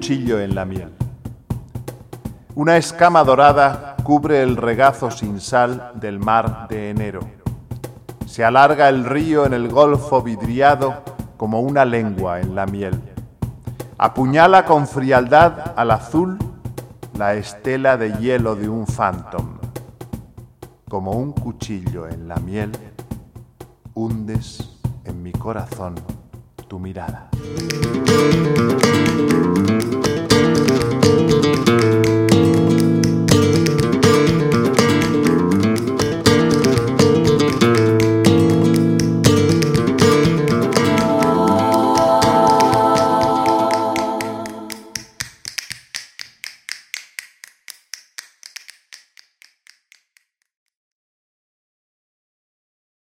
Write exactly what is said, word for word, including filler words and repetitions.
cuchillo en la miel. Una escama dorada cubre el regazo sin sal del mar de enero. Se alarga el río en el golfo vidriado como una lengua en la miel. Apuñala con frialdad al azul la estela de hielo de un phantom. Como un cuchillo en la miel, hundes en mi corazón tu mirada.